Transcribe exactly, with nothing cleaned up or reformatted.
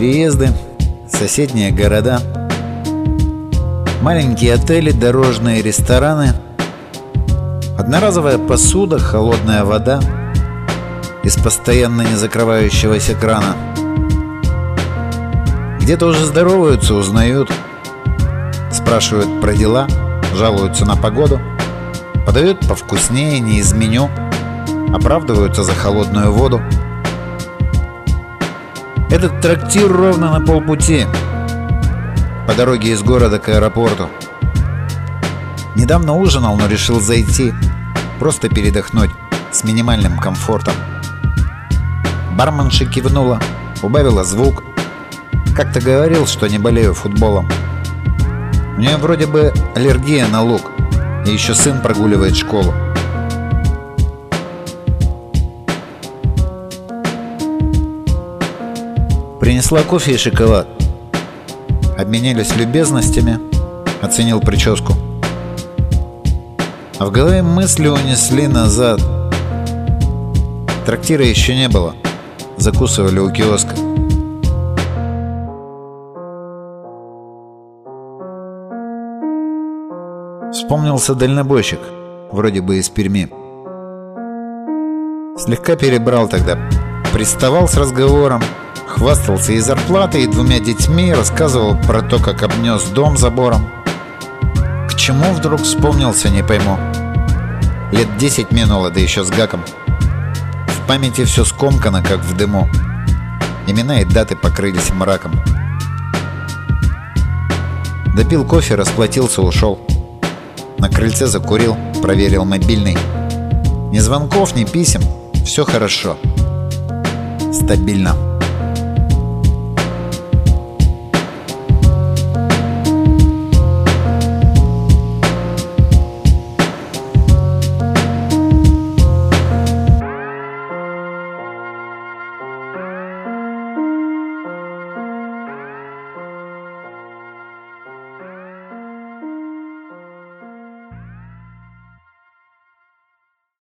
переезды, соседние города, маленькие отели, дорожные рестораны, одноразовая посуда, холодная вода из постоянно не закрывающегося крана. Где-то уже здороваются, узнают, спрашивают про дела, жалуются на погоду, подают повкуснее, не из меню, оправдываются за холодную воду. Этот трактир ровно на полпути, по дороге из города к аэропорту. Недавно ужинал, но решил зайти, просто передохнуть с минимальным комфортом. Барменша кивнула, убавила звук. Как-то говорил, что не болею футболом. У нее вроде бы аллергия на лук, и еще сын прогуливает школу. Принесла кофе и шоколад. Обменялись любезностями, оценил прическу. А в голове мысли унесли назад. Трактира еще не было. Закусывали у киоска. Вспомнился дальнобойщик, вроде бы из Перми. Слегка перебрал тогда. Приставал с разговором, хвастался и зарплатой, и двумя детьми, рассказывал про то, как обнес дом забором. К чему вдруг вспомнился, не пойму. Лет десять минуло, да еще с гаком. В памяти все скомкано, как в дыму. Имена и даты покрылись мраком. Допил кофе, расплатился, ушел. На крыльце закурил, проверил мобильный. Ни звонков, ни писем. Все хорошо. Стабильно.